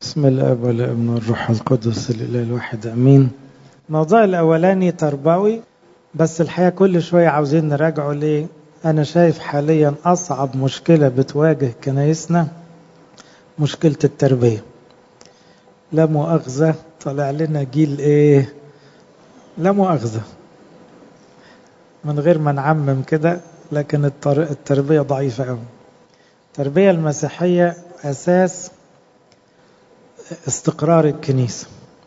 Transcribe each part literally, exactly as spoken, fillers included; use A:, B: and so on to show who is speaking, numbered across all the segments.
A: بسم الاب والابن والروح القدس الاله الواحد امين. الموضوع الاولاني تربوي، بس الحقيقه كل شويه عاوزين نراجعه. ليه؟ انا شايف حاليا اصعب مشكله بتواجه كنايسنا مشكله التربيه. لا مؤاخذه، طلع لنا جيل ايه؟ لا مؤاخذه، من غير ما نعمم كده، لكن التربيه ضعيفه قوي. التربيه المسيحيه اساس استقرار الكنيسه،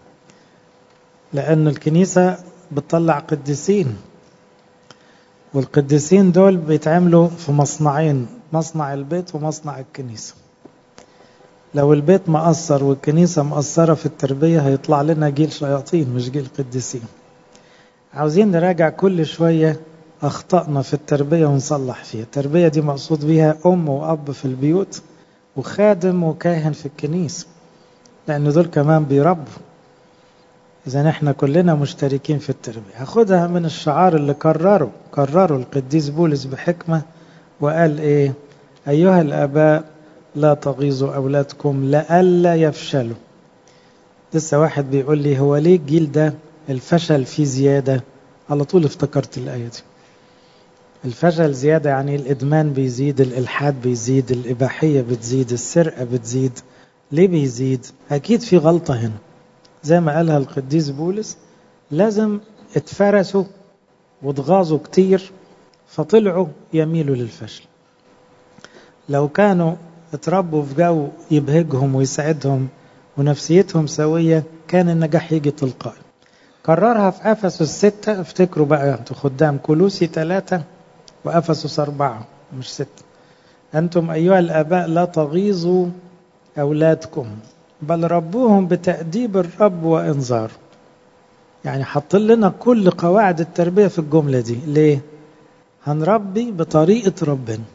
A: لأن الكنيسة بتطلع قديسين، والقديسين دول بيتعملوا في مصنعين، مصنع البيت ومصنع الكنيسة. لو البيت مقصر والكنيسة مقصرة في التربية هيطلع لنا جيل شياطين مش جيل قديسين. عاوزين نراجع كل شوية أخطأنا في التربية ونصلح فيها. التربية دي مقصود بيها أم وأب في البيوت وخادم وكاهن في الكنيسة، لأن دول كمان بيربوا. إذا احنا كلنا مشتركين في التربية. هاخدها من الشعار اللي كرره كرره القديس بولس بحكمة، وقال إيه؟ أيها الآباء لا تغيظوا أولادكم لئلا يفشلوا. لسه واحد بيقول لي هو ليه الجيل ده الفشل فيه زيادة؟ على طول افتكرت الآية دي. الفشل زيادة يعني الإدمان بيزيد، الإلحاد بيزيد، الإباحية بتزيد، السرقة بتزيد. ليه بيزيد؟ أكيد في غلطة هنا. زي ما قالها القديس بولس، لازم اتفرسوا واتغاظوا كتير فطلعوا يميلوا للفشل. لو كانوا اتربوا في جو يبهجهم ويسعدهم ونفسيتهم سوية كان النجاح يجي تلقائي. كررها في أفسس ستة، افتكروا بقى انتوا خدام، كولوسي ثلاثة وأفسس أربعة مش ستة. أنتم أيها الآباء لا تغيظوا أولادكم بل ربوهم بتأديب الرب وإنذار. يعني حط لنا كل قواعد التربية في الجملة دي. ليه؟ هنربي بطريقة ربنا.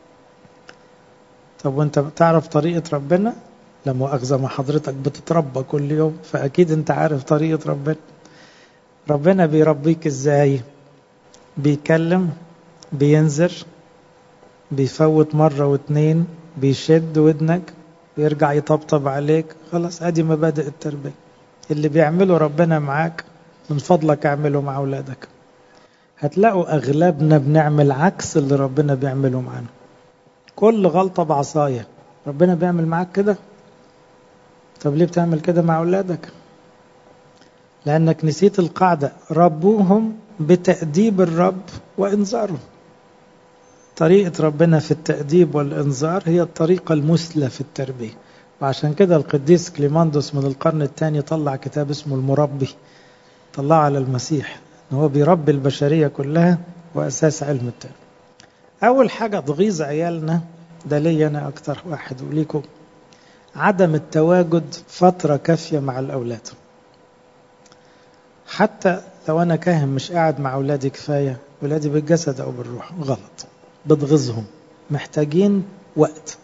A: طب وانت تعرف طريقة ربنا؟ لا مؤاخذة، ما حضرتك بتتربى كل يوم، فأكيد انت عارف طريقة ربنا. ربنا بيربيك ازاي؟ بيكلم، بينذر، بيفوت مرة واتنين، بيشد ودنك، بيرجع يطبطب عليك. خلاص، ادي مبادئ التربية. اللي بيعمله ربنا معاك من فضلك اعمله مع أولادك. هتلاقوا أغلبنا بنعمل عكس اللي ربنا بيعمله معانا. كل غلطة بعصاية. ربنا بيعمل معاك كده؟ طب ليه بتعمل كده مع أولادك؟ لأنك نسيت القاعدة، ربوهم بتأديب الرب وإنذاره. طريقة ربنا في التأديب والإنذار هي الطريقة المثلى في التربية. وعشان كده القديس كليماندوس من القرن الثاني طلع كتاب اسمه المربي، طلع على المسيح إن هو بيربي البشرية كلها وأساس علم التربية. أول حاجة تغيظ عيالنا، ده لي أنا أكتر واحد وليكم، عدم التواجد فترة كافية مع الأولاد. حتى لو أنا كاهن مش قاعد مع أولادي كفاية، أولادي بالجسد أو بالروح، غلط، بتغيظهم. محتاجين وقت.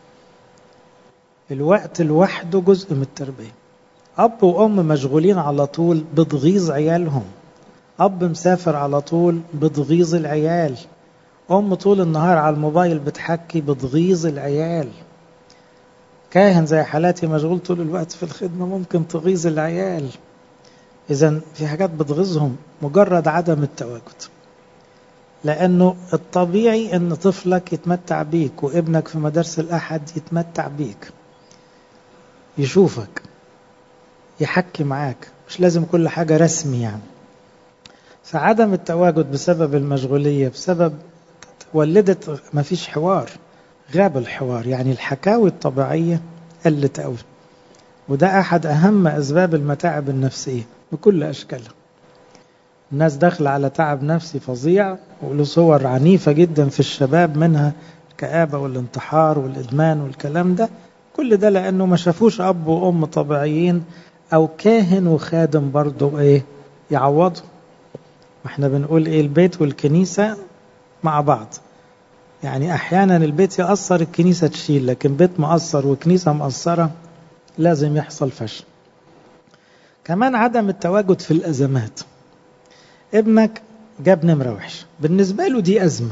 A: الوقت لوحده جزء من التربية. أب وأم مشغولين على طول بتغيظ عيالهم. أب مسافر على طول بتغيظ العيال. أم طول النهار على الموبايل بتحكي بتغيظ العيال. كاهن زي حالاتي مشغول طول الوقت في الخدمة ممكن تغيظ العيال. إذن في حاجات بتغيظهم مجرد عدم التواجد. لأنه الطبيعي أن طفلك يتمتع بيك، وابنك في مدارس الأحد يتمتع بيك، يشوفك، يحكي معاك، مش لازم كل حاجة رسمي يعني. فعدم التواجد بسبب المشغولية، بسبب ولدت مفيش حوار، غاب الحوار، يعني الحكاوي الطبيعية قلت قوي. وده أحد أهم أسباب المتاعب النفسية بكل أشكالها. الناس داخلة على تعب نفسي فظيع، وله صور عنيفة جدا في الشباب، منها الكآبة والانتحار والإدمان والكلام ده. كل ده لأنه ما شافوش أب وأم طبيعيين، أو كاهن وخادم برضو إيه يعوضوا. واحنا بنقول إيه؟ البيت والكنيسة مع بعض. يعني أحيانا البيت يأثر الكنيسة تشيل، لكن بيت مأثر وكنيسة مأثرة لازم يحصل فشل. كمان عدم التواجد في الأزمات. ابنك جاب نمرة وحش، بالنسبة له دي أزمة.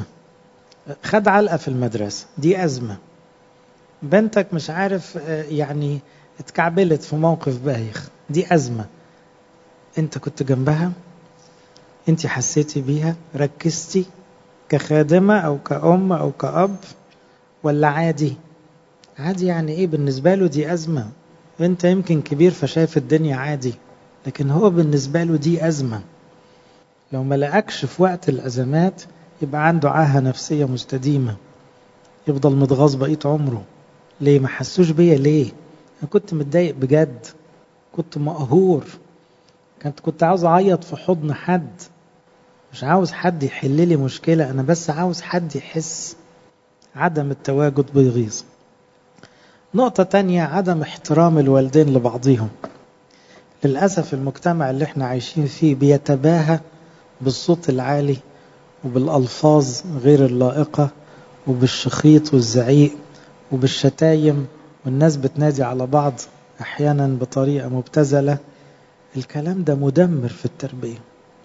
A: خد علقة في المدرسة، دي أزمة. بنتك مش عارف يعني اتكعبلت في موقف بايخ، دي أزمة. انت كنت جنبها، انت حسيتي بيها، ركزتي كخادمة أو كأم أو كأب، ولا عادي؟ عادي يعني ايه بالنسبة له دي أزمة؟ انت يمكن كبير فشايف الدنيا عادي، لكن هو بالنسبة له دي أزمة. لو ما لقاكش في وقت الأزمات يبقى عنده عاهة نفسية مستديمة، يفضل متغاظ بقية عمره. ليه ما حسوش بيا؟ ليه؟ أنا كنت متضايق بجد، كنت مقهور، كنت كنت عاوز أعيط في حضن حد، مش عاوز حد يحل لي مشكلة، أنا بس عاوز حد يحس. عدم التواجد بيغيظ. نقطة تانية، عدم احترام الوالدين لبعضهم. للأسف المجتمع اللي احنا عايشين فيه بيتباهى بالصوت العالي وبالألفاظ غير اللائقة وبالشخيط والزعيق وبالشتايم، والناس بتنادي على بعض أحيانا بطريقة مبتذلة. الكلام ده مدمر في التربية،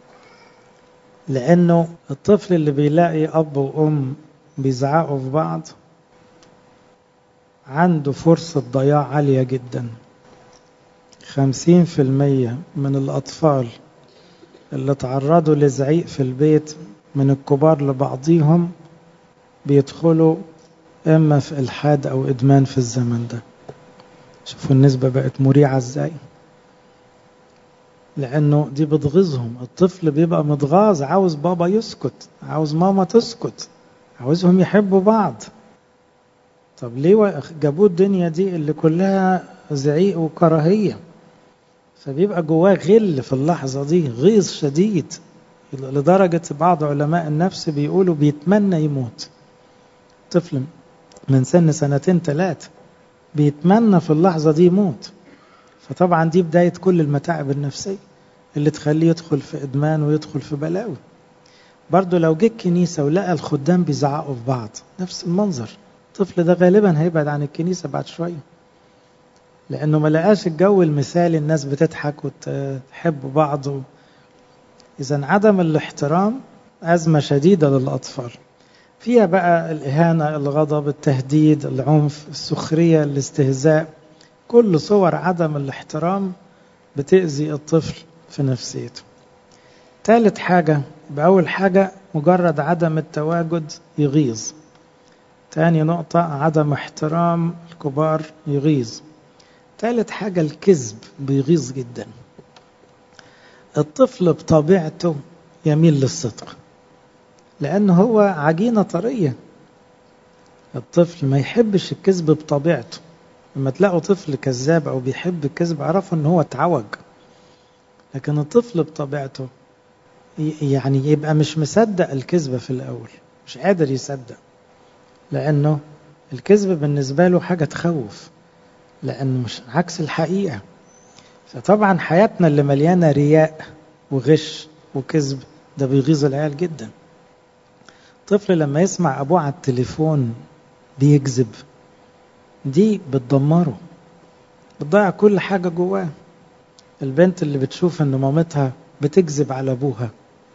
A: لأنه الطفل اللي بيلاقي أب وأم بيزعقوا في بعض عنده فرصة ضياع عالية جدا. خمسين في المية من الأطفال اللي تعرضوا لزعيق في البيت من الكبار لبعضهم بيدخلوا إما في إلحاد أو إدمان في الزمن ده. شوفوا النسبة بقت مريعة إزاي، لأنه دي بتغيظهم. الطفل بيبقى متغاظ، عاوز بابا يسكت، عاوز ماما تسكت، عاوزهم يحبوا بعض. طب ليه جابوا الدنيا دي اللي كلها زعيق وكراهية؟ فبيبقى جواه غل في اللحظة دي، غيظ شديد، لدرجة بعض علماء النفس بيقولوا بيتمنى يموت. طفل من سن سنتين ثلاثة بيتمنى في اللحظة دي يموت. فطبعا دي بداية كل المتاعب النفسية اللي تخليه يدخل في إدمان ويدخل في بلاوي. برضو لو جه الكنيسة ولقى الخدام بيزعقوا في بعض، نفس المنظر، الطفل ده غالبا هيبعد عن الكنيسة بعد شوية، لأنه ما لقاش الجو المثالي، الناس بتضحك وتحب بعض. إذن عدم الاحترام أزمة شديدة للأطفال. فيها بقى الإهانة، الغضب، التهديد، العنف، السخرية، الاستهزاء، كل صور عدم الاحترام بتأذي الطفل في نفسيته. ثالث حاجة، بأول حاجة مجرد عدم التواجد يغيظ. تاني نقطة عدم احترام الكبار يغيظ. ثالث حاجة الكذب بيغيظ جدا. الطفل بطبيعته يميل للصدق، لأنه هو عجينة طرية. الطفل ما يحبش الكذب بطبيعته. لما تلاقوا طفل كذاب أو بيحب الكذب عرفوا أنه هو اتعوج. لكن الطفل بطبيعته يعني يبقى مش مصدق الكذبة في الأول، مش قادر يصدق، لأنه الكذب بالنسبة له حاجة تخوف، لأنه مش عكس الحقيقة. فطبعا حياتنا اللي مليانة رياء وغش وكذب ده بيغيظ العيال جدا. طفل لما يسمع أبوه على التليفون بيكذب، دي بتدمره، بتضيع كل حاجة جواه. البنت اللي بتشوف ان مامتها بتكذب على ابوها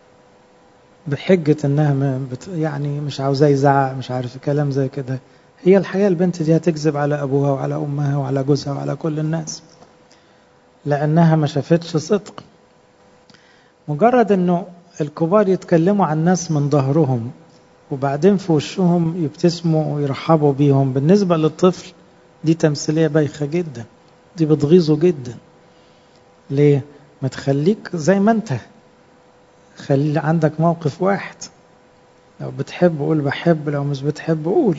A: بحجة انها بت يعني مش عاوزاه يزعق، مش عارف كلام زي كده، هي الحقيقة البنت دي هتكذب على ابوها وعلى امها وعلى جوزها وعلى كل الناس، لانها ما شافتش صدق. مجرد انه الكبار يتكلموا عن الناس من ظهرهم وبعدين في وشهم يبتسموا ويرحبوا بيهم، بالنسبة للطفل دي تمثيلية بايخة جدا، دي بتغيظه جدا. ليه؟ ما تخليك زي ما انت، خلي عندك موقف واحد، لو بتحب قول بحب، لو مش بتحب قول.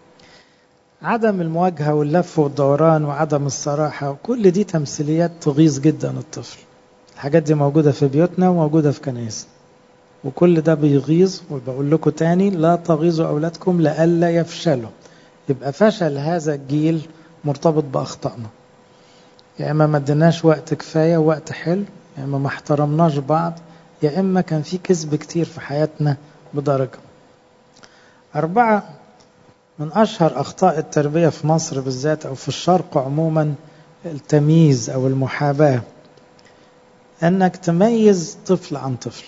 A: عدم المواجهة واللف والدوران وعدم الصراحة، كل دي تمثيليات تغيظ جدا الطفل. الحاجات دي موجودة في بيوتنا وموجودة في كنائسنا، وكل ده بيغيظ. وبقول لكم تاني، لا تغيظوا أولادكم لألا يفشلوا. يبقى فشل هذا الجيل مرتبط بأخطائنا، يا إما ما اديناش وقت كفاية ووقت حلو، يا إما ما احترمناش بعض، يا إما كان في كذب كتير في حياتنا بدرجة. أربعة، من أشهر أخطاء التربية في مصر بالذات أو في الشرق عموما التمييز أو المحاباة، أنك تميز طفل عن طفل.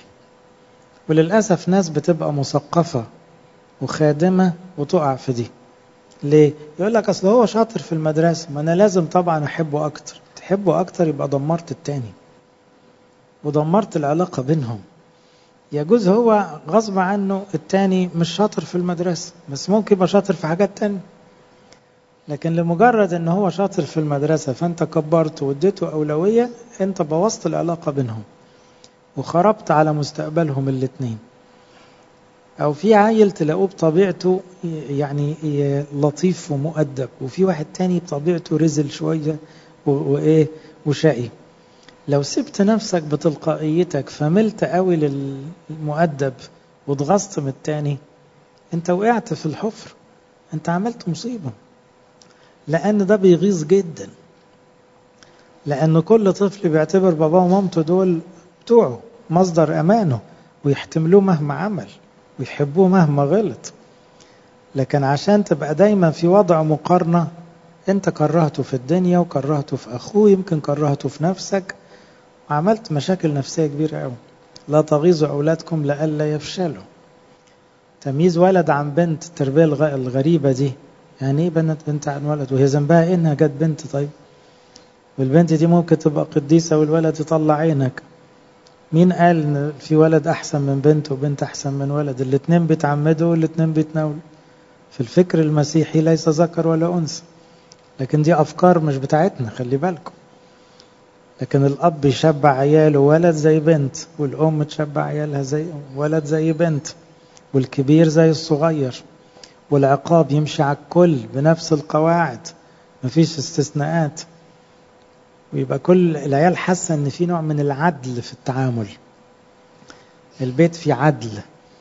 A: وللأسف ناس بتبقى مثقفة وخادمة وتقع في دي. ليه؟ يقول لك أصل هو شاطر في المدرسة، ما أنا لازم طبعا أحبه أكتر. تحبه أكتر يبقى دمرت التاني ودمرت العلاقة بينهم. يجوز هو غصب عنه التاني مش شاطر في المدرسة، بس ممكن يبقى شاطر في حاجات تانية، لكن لمجرد ان هو شاطر في المدرسة فانت كبرته واديته أولوية، انت بوظت العلاقة بينهم وخربت على مستقبلهم الاتنين. او في عيل تلاقوه بطبيعته يعني لطيف ومؤدب، وفي واحد تاني بطبيعته رزل شوية وايه وشقي. لو سبت نفسك بتلقائيتك فملت قوي للمؤدب واتغصت من التاني، انت وقعت في الحفر، انت عملت مصيبة. لان ده بيغيظ جدا، لان كل طفل بيعتبر باباه ومامته دول بتوعه مصدر امانه، ويحتملوه مهما عمل ويحبوه مهما غلط. لكن عشان تبقى دايما في وضع مقارنة، انت كرهته في الدنيا وكرهته في اخوه، يمكن كرهته في نفسك، وعملت مشاكل نفسية كبيرة قوي. لا تغيظوا أولادكم لئلا يفشلوا. تمييز ولد عن بنت، التربية الغريبة دي، يعني ايه بنت بنت عن ولد؟ وهي ذنبها ايه انها جت بنت؟ طيب والبنت دي ممكن تبقى قديسة والولد يطلع عينك. مين قال ان في ولد احسن من بنت وبنت احسن من ولد؟ الاتنين بيتعمدوا والاتنين بيتناولوا. في الفكر المسيحي ليس ذكر ولا انثى، لكن دي افكار مش بتاعتنا، خلي بالكم. لكن الاب يشبع عياله ولد زي بنت، والام تشبع عيالها زي ولد زي بنت، والكبير زي الصغير، والعقاب يمشي على الكل بنفس القواعد، مفيش استثناءات. ويبقى كل العيال حاسه ان في نوع من العدل في التعامل، البيت فيه عدل.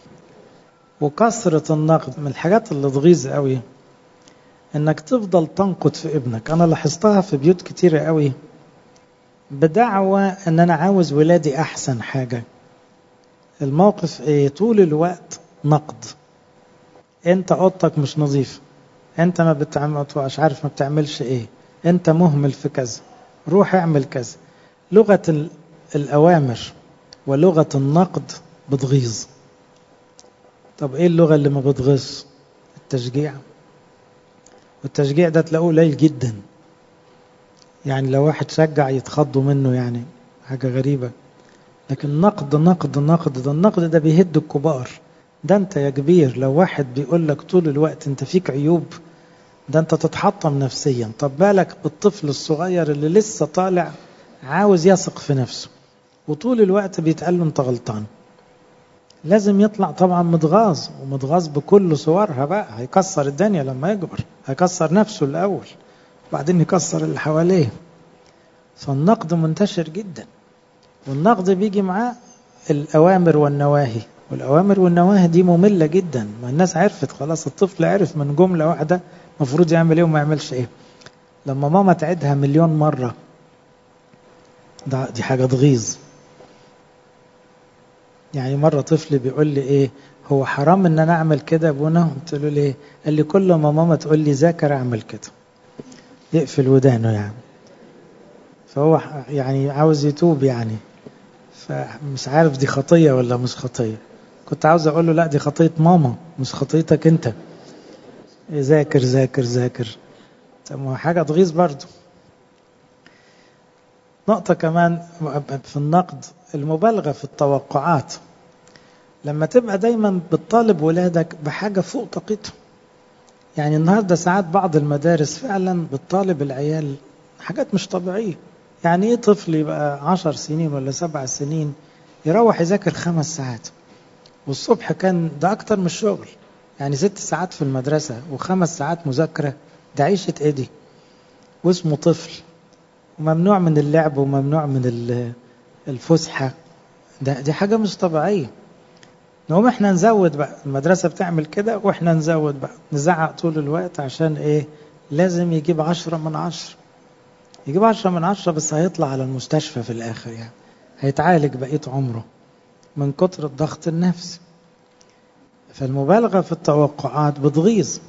A: وكثرة النقد من الحاجات اللي تغيظ قوي، انك تفضل تنقد في ابنك. انا لاحظتها في بيوت كتيرة قوي بدعوة ان انا عاوز ولادي احسن حاجة. الموقف ايه؟ طول الوقت نقد. انت اوضتك مش نظيف، انت ما بتعملش عارف ما بتعملش ايه، انت مهمل في كذا، روح اعمل كذا. لغة الاوامر ولغة النقد بتغيظ. طب ايه اللغة اللي ما بتغيظ؟ التشجيع. والتشجيع ده تلاقوه قليل جدا. يعني لو واحد شجع يتخضوا منه، يعني حاجة غريبة. لكن نقد نقد نقد، ده النقد ده بيهد الكبار. ده انت يا كبير لو واحد بيقول لك طول الوقت انت فيك عيوب، ده انت تتحطم نفسيا. طب بالك بالطفل الصغير اللي لسه طالع عاوز يثق في نفسه، وطول الوقت بيتقال له انت غلطان. لازم يطلع طبعا متغاظ، ومتغاظ بكل صورها بقى. هيكسر الدنيا لما يكبر، هيكسر نفسه الأول وبعدين يكسر اللي حواليه. فالنقد منتشر جدا، والنقد بيجي معاه الأوامر والنواهي. والأوامر والنواهي دي مملة جدا، ما الناس عرفت خلاص. الطفل عرف من جملة واحدة مفروض يعمل ايه وما يعملش ايه. لما ماما تعيدها مليون مرة، ده دي حاجة تغيظ. يعني مرة طفل بيقول لي ايه، هو حرام ان انا اعمل كده يا ابونا؟ قلت له ليه؟ قال لي كل ما ماما تقول لي ذاكر اعمل كده. يقفل ودانه يعني. فهو يعني عاوز يتوب يعني، فمش عارف دي خطية ولا مش خطية. كنت عاوز اقول له لا، دي خطية ماما مش خطيتك انت. ذاكر ذاكر ذاكر. طب ما حاجة تغيظ برضو. نقطة كمان في النقد، المبالغة في التوقعات. لما تبقى دايما بتطالب ولادك بحاجة فوق طاقتهم. يعني النهاردة ساعات بعض المدارس فعلا بتطالب العيال حاجات مش طبيعية. يعني ايه طفل يبقى عشر سنين ولا سبع سنين يروح يذاكر خمس ساعات، والصبح كان ده اكتر من الشغل. يعني ست ساعات في المدرسة وخمس ساعات مذاكرة، ده عيشة ايه دي؟ واسمه طفل، وممنوع من اللعب وممنوع من الفسحة. ده دي حاجة مش طبيعية. نقوم احنا نزود بقى، المدرسة بتعمل كده واحنا نزود بقى، نزعق طول الوقت. عشان ايه؟ لازم يجيب عشرة من عشرة. يجيب عشرة من عشرة بس هيطلع على المستشفى في الاخر، يعني هيتعالج بقية عمره من كتر الضغط النفسي. فالمبالغة في التوقعات بتغيظ.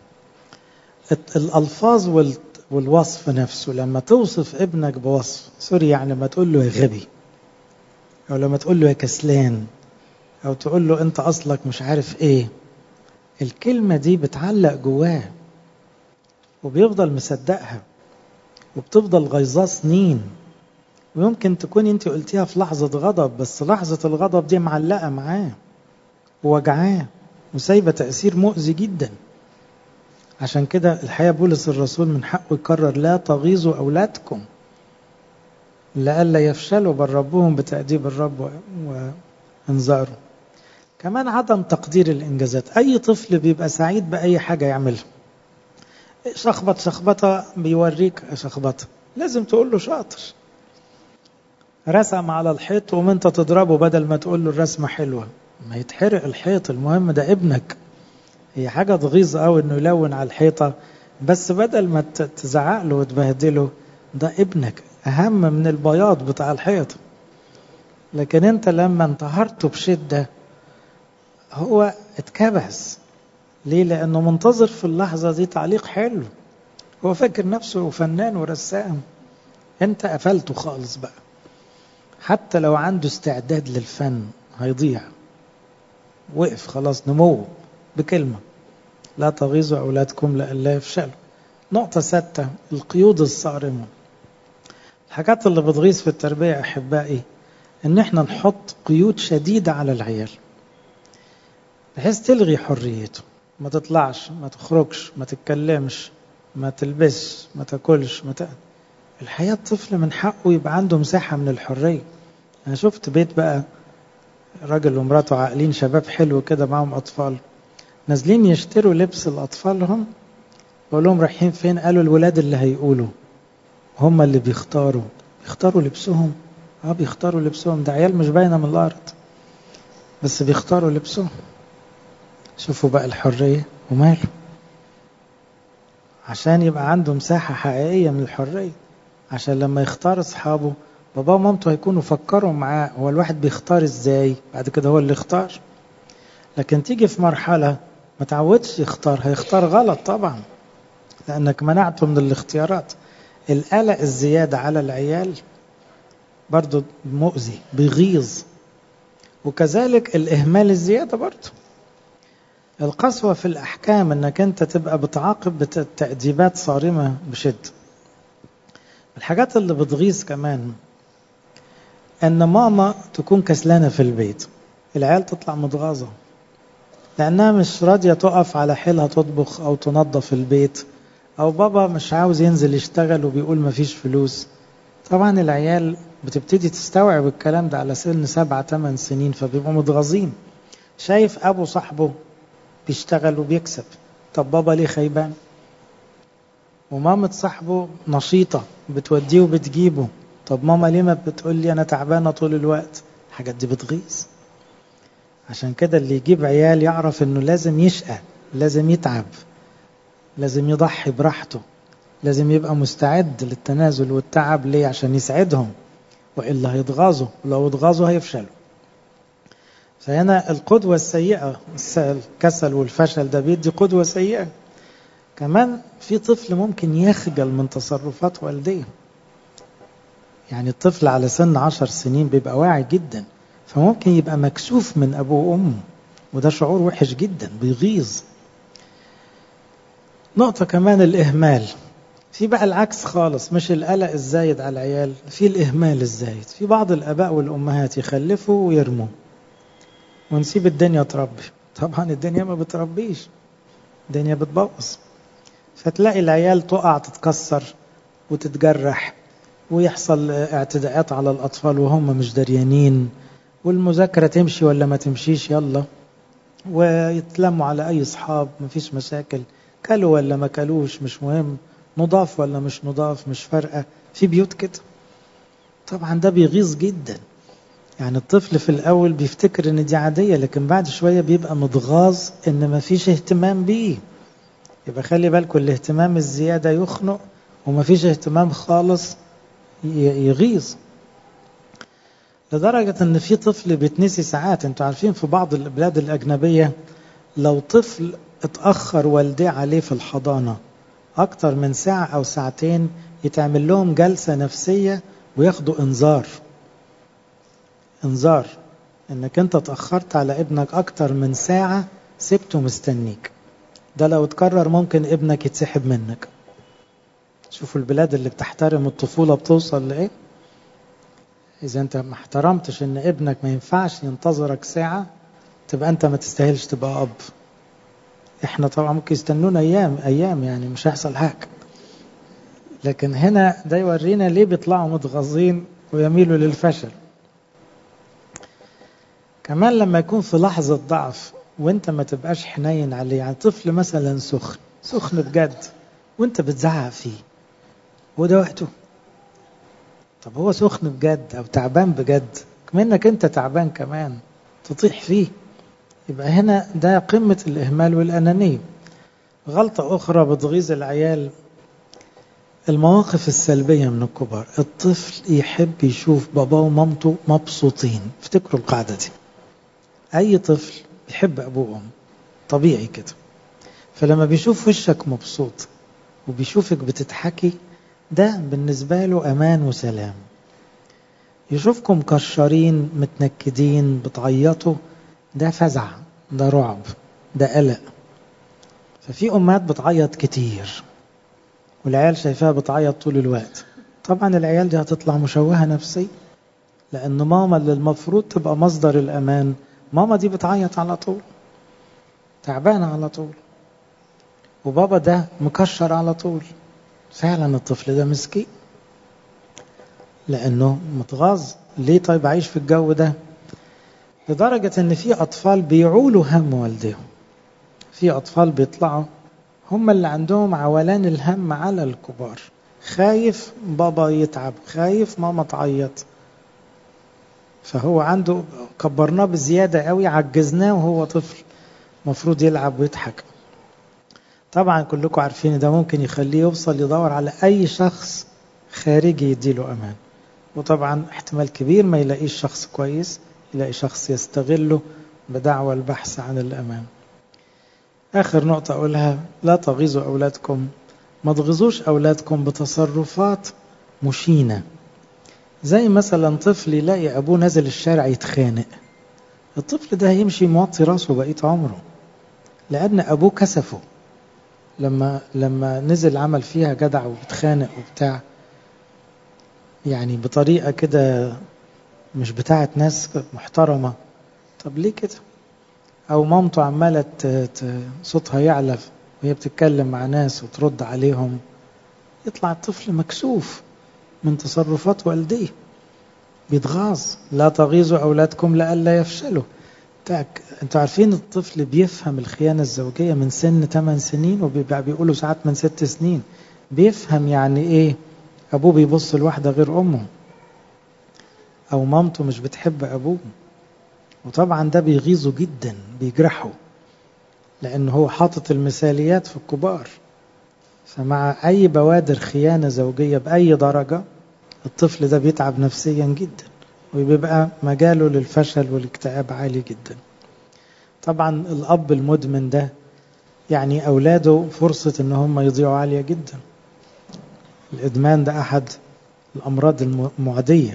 A: الألفاظ والوصف نفسه، لما توصف ابنك بوصف سوري، يعني لما تقول له يا غبي، أو لما تقول له يا كسلان، أو تقول له أنت أصلك مش عارف إيه، الكلمة دي بتعلق جواه. وبيفضل مصدقها وبتفضل غيظاه سنين، ويمكن تكون انت قلتيها في لحظة غضب، بس لحظة الغضب دي معلقة معاه ووجعاه وسايبة تأثير مؤذي جدا. عشان كده الحقيقة بولس الرسول من حقه يكرر لا تغيظوا أولادكم لئلا يفشلوا بل ربهم بتأديب الرب وانذاره. كمان عدم تقدير الإنجازات. أي طفل بيبقى سعيد بأي حاجة يعملها، شخبط شخبطة بيوريك شخبطة، لازم تقول له شاطر. رسم على الحيط ومن انت تضربه بدل ما تقول له الرسمة حلوة، ما يتحرق الحيط، المهم ده ابنك. هي حاجة تغيظ قوي انه يلون على الحيطة، بس بدل ما تزعق له وتبهدله، ده ابنك اهم من البياض بتاع الحيطة. لكن انت لما انتهرته بشدة هو اتكبس. ليه؟ لانه منتظر في اللحظة دي تعليق حلو، هو فاكر نفسه فنان ورسام، انت قفلته خالص بقى. حتى لو عنده استعداد للفن هيضيع، وقف خلاص نموه بكلمة. لا تغيظوا أولادكم لئلا يفشلوا. نقطة ستة، القيود الصارمة. الحاجات اللي بتغيظ في التربية أحبائي إن إحنا نحط قيود شديدة على العيال بحيث تلغي حريته، ما تطلعش، ما تخرجش، ما تتكلمش، ما تلبسش، ما تاكلش، ما ت... الحقيقة الطفل من حقه يبقى عنده مساحة من الحرية. أنا شفت بيت بقى راجل ومراته عاقلين، شباب حلو كده معهم أطفال، نازلين يشتروا لبس لأطفالهم، بقول لهم رايحين فين؟ قالوا الولاد اللي هيقولوا، هم اللي بيختاروا بيختاروا لبسهم. اه بيختاروا لبسهم، ده عيال مش باينة من الأرض بس بيختاروا لبسهم. شوفوا بقى الحرية وماله، عشان يبقى عنده مساحة حقيقية من الحرية، عشان لما يختار أصحابه بابا ومامته هيكونوا فكروا معاه هو الواحد بيختار ازاي، بعد كده هو اللي يختار. لكن تيجي في مرحلة ما تعودش يختار، هيختار غلط طبعا لأنك منعته من الاختيارات. القلق الزيادة على العيال برضو مؤذي بيغيظ، وكذلك الإهمال الزيادة برضو. القسوة في الأحكام أنك أنت تبقى بتعاقب بتأديبات صارمة بشد. الحاجات اللي بتغيظ كمان أن ماما تكون كسلانة في البيت، العيال تطلع متغاظة لأنها مش راضية تقف على حيلها تطبخ أو تنظف البيت، أو بابا مش عاوز ينزل يشتغل وبيقول مفيش فلوس. طبعا العيال بتبتدي تستوعب الكلام ده على سن سبعة تمن سنين، فبيبقوا متغاظين. شايف أبو صاحبه بيشتغل وبيكسب، طب بابا ليه خيبان؟ ومامة صاحبه نشيطة بتوديه وبتجيبه، طب ماما ليه ما بتقول لي أنا تعبانة طول الوقت؟ الحاجات دي بتغيظ. عشان كده اللي يجيب عيال يعرف انه لازم يشقى، لازم يتعب، لازم يضحي براحته، لازم يبقى مستعد للتنازل والتعب. ليه؟ عشان يسعدهم، وإلا هيتغاظوا، ولو اتغاظوا هيفشلوا. فهنا القدوة السيئة، الكسل والفشل ده بيدي قدوة سيئة. كمان في طفل ممكن يخجل من تصرفات والديه، يعني الطفل على سن عشر سنين بيبقى واعي جدا، فممكن يبقى مكسوف من أبوه وأمه، وده شعور وحش جدا بيغيظ. نقطة كمان الإهمال. في بقى العكس خالص، مش القلق الزايد على العيال، في الإهمال الزايد. في بعض الآباء والأمهات يخلفوا ويرموا ونسيب الدنيا تربي. طبعا الدنيا ما بتربيش، الدنيا بتبوظ. فتلاقي العيال تقع تتكسر وتتجرح، ويحصل اعتداءات على الأطفال وهم مش دريانين، والمذاكرة تمشي ولا ما تمشيش يلا، ويتلموا على أي صحاب مفيش مشاكل، كلوا ولا ما كلوش مش مهم، نضاف ولا مش نضاف مش فارقة. في بيوت كده طبعا ده بيغيظ جدا. يعني الطفل في الأول بيفتكر ان دي عادية، لكن بعد شوية بيبقى متغاظ ان مفيش اهتمام بيه. يبقى خلي بالكم الاهتمام الزيادة يخنق، ومفيش اهتمام خالص يغيظ. لدرجة ان في طفل بيتنسي ساعات. انتوا عارفين في بعض البلاد الأجنبية لو طفل اتأخر والديه عليه في الحضانة أكتر من ساعة أو ساعتين يتعمل لهم جلسة نفسية وياخدوا انذار. انذار انك انت اتأخرت على ابنك أكتر من ساعة، سبته مستنيك. ده لو اتكرر ممكن ابنك يتسحب منك. شوفوا البلاد اللي بتحترم الطفولة بتوصل لإيه. إذا أنت ما احترمتش إن ابنك ما ينفعش ينتظرك ساعة، تبقى أنت ما تستاهلش تبقى أب. إحنا طبعا ممكن يستنونا أيام أيام يعني مش هيحصل حاجة، لكن هنا ده يورينا ليه بيطلعوا متغاظين ويميلوا للفشل. كمان لما يكون في لحظة ضعف وانت ما تبقاش حنين عليه، يعني طفل مثلا سخن سخن بجد وانت بتزعق فيه، وده وقته؟ طب هو سخن بجد او تعبان بجد، كمنك انت تعبان كمان تطيح فيه. يبقى هنا ده قمة الإهمال والأنانية. غلطة أخرى بتغيظ العيال، المواقف السلبية من الكبار. الطفل يحب يشوف باباه ومامته مبسوطين، افتكروا القاعدة دي، أي طفل يحب أبوه وأمه طبيعي كده. فلما بيشوف وشك مبسوط وبيشوفك بتضحكي، ده بالنسبة له أمان وسلام. يشوفكم مكشرين متنكدين بتعيطوا، ده فزع، ده رعب، ده قلق. ففي أمهات بتعيط كتير والعيال شايفاها بتعيط طول الوقت، طبعا العيال دي هتطلع مشوهة نفسيا، لأن ماما اللي المفروض تبقى مصدر الأمان، ماما دي بتعيط على طول، تعبانة على طول، وبابا ده مكشر على طول. فعلا الطفل ده مسكين لأنه متغاظ. ليه طيب عايش في الجو ده؟ لدرجة ان في أطفال بيعولوا هم والدهم. في أطفال بيطلعوا هم اللي عندهم عولان الهم على الكبار، خايف بابا يتعب، خايف ماما تعيط، فهو عنده كبرناه بزيادة قوي، عجزناه وهو طفل مفروض يلعب ويضحك. طبعا كلكم عارفين ده ممكن يخليه يوصل يدور على أي شخص خارجي يديله أمان، وطبعا احتمال كبير ما يلاقيش شخص كويس، يلاقي شخص يستغله بدعوى البحث عن الأمان. آخر نقطة أقولها، لا تغيظوا أولادكم. ما تغيظوش أولادكم بتصرفات مشينة، زي مثلا طفل يلاقي أبوه نازل الشارع يتخانق، الطفل ده هيمشي موطي راسه بقية عمره، لأن أبوه كسفه لما لما نزل عمل فيها جدع وبتخانق وبتاع، يعني بطريقة كده مش بتاعت ناس محترمة. طب ليه كده؟ أو مامته عمالة صوتها يعلى وهي بتتكلم مع ناس وترد عليهم، يطلع الطفل مكسوف من تصرفات والديه، بيتغاظ. لا تغيظوا أولادكم لئلا يفشلوا. انتوا عارفين الطفل بيفهم الخيانة الزوجية من سن ثمان سنين، وبيبقى بيقولوا ساعات من ست سنين بيفهم يعني ايه ابوه بيبص لواحدة غير امه، او مامته مش بتحب ابوه. وطبعا ده بيغيظه جدا، بيجرحه، لان هو حاطط المثاليات في الكبار. فمع اي بوادر خيانة زوجية باي درجة، الطفل ده بيتعب نفسيا جدا، وبيبقى مجاله للفشل والاكتئاب عالي جدا. طبعا الأب المدمن ده يعني أولاده فرصة إن هم يضيعوا عالية جدا. الإدمان ده أحد الأمراض المعدية،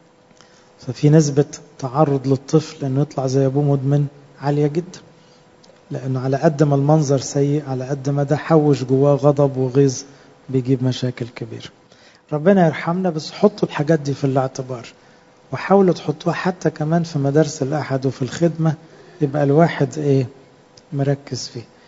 A: ففي نسبة تعرض للطفل إنه يطلع زي أبوه مدمن عالية جدا، لأنه على قد ما المنظر سيء على قد ما ده حوش جواه غضب وغيظ بيجيب مشاكل كبيرة. ربنا يرحمنا، بس حطوا الحاجات دي في الاعتبار، وحاولوا تحطوها حتى كمان في مدارس الأحد وفي الخدمة، يبقى الواحد ايه مركز فيه.